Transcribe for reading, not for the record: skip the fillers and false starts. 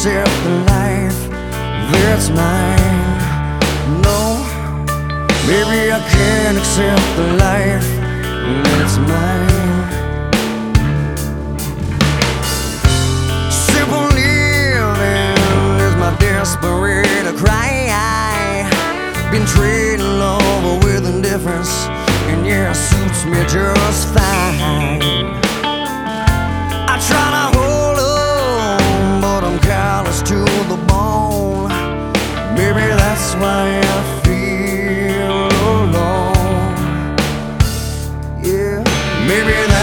accept the life that's mine. No, maybe I can't accept the life that's mine. Simple living is my desperate cry. Been trading love with indifference, and yeah, it suits me just fine. I try to hold on, but I'm callous to the bone. Maybe that's why I feel alone. Yeah, maybe